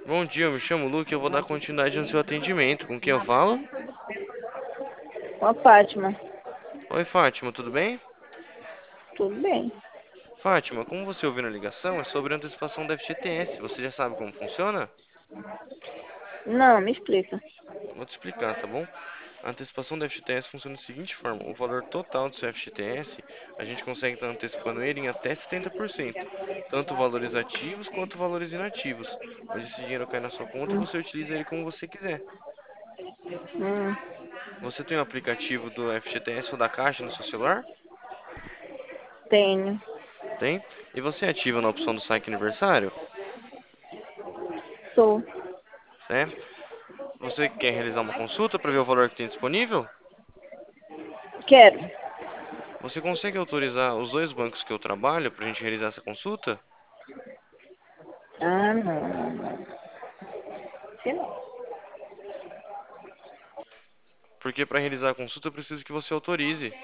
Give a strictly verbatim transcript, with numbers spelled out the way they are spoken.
Bom dia, eu me chamo Luke e eu vou dar continuidade no seu atendimento. Com quem eu falo? Com a Fátima. Oi, Fátima, tudo bem? Tudo bem. Fátima, como você ouviu na ligação, é sobre a antecipação da F G T S. Você já sabe como funciona? Não, me explica. Vou te explicar, tá bom? A antecipação da F G T S funciona da seguinte forma: o valor total do seu F G T S, a gente consegue estar antecipando ele em até setenta por cento, tanto valores ativos quanto valores inativos, onde esse dinheiro cai na sua conta e Hum, você utiliza ele como você quiser. hum, Você tem o aplicativo do F G T S ou da Caixa no seu celular? tenho. Tem? E você ativa na opção do saque aniversário? Sou. Certo? Você quer realizar uma consulta para ver o valor que tem disponível? Quero. Você consegue autorizar os dois bancos que eu trabalho para a gente realizar essa consulta? Ah, não, não, não. Se não. Porque para realizar a consulta eu preciso que você autorize.